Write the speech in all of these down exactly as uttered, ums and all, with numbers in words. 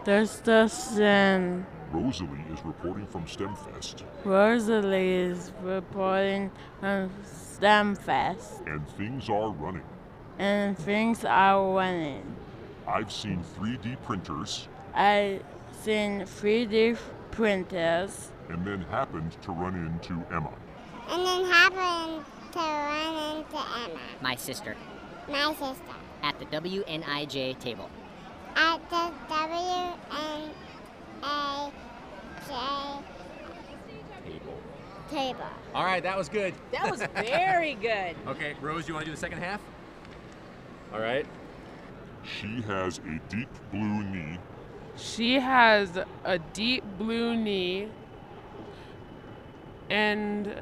There's the sin. Rosalie is reporting from STEMFest. Rosalie is reporting from STEMFest. And things are running. And things are running. I've seen three D printers. I've seen three D printers. And then happened to run into Emma. And then happened to run into Emma. My sister. My sister. At the W N I J table. At the W N A J Table. table. All right, that was good. That was very good. Okay, Rose, you want to do the second half? All right. She has a deep blue knee. She has a deep blue knee and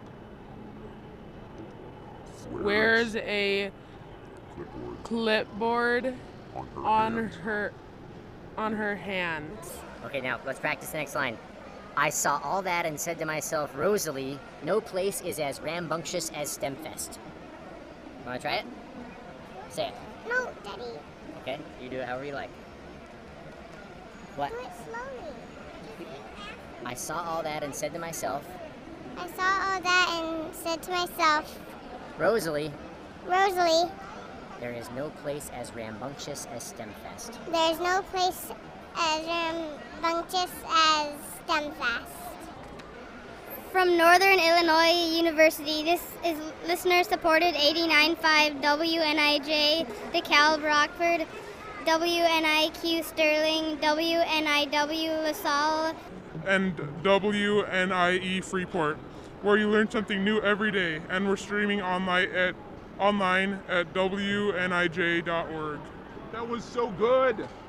wears a clipboard, clipboard on her on hand. her on her hands. Okay, now let's practice the next line. I saw all that and said to myself, Rosalie, no place is as rambunctious as STEMFest. Want to try it? Say it. No, Daddy. Okay, you do it however you like. What? Do it slowly. I saw all that and said to myself, I saw all that and said to myself, Rosalie, Rosalie, there is no place as rambunctious as STEMFest. there's no place as rambunctious as STEMFest. From Northern Illinois University, this is listener-supported eighty-nine point five W N I J, DeKalb Rockford, W N I Q Sterling, W N I W LaSalle, and W N I E Freeport, where you learn something new every day, and we're streaming online at online at W N I J dot org. That was so good.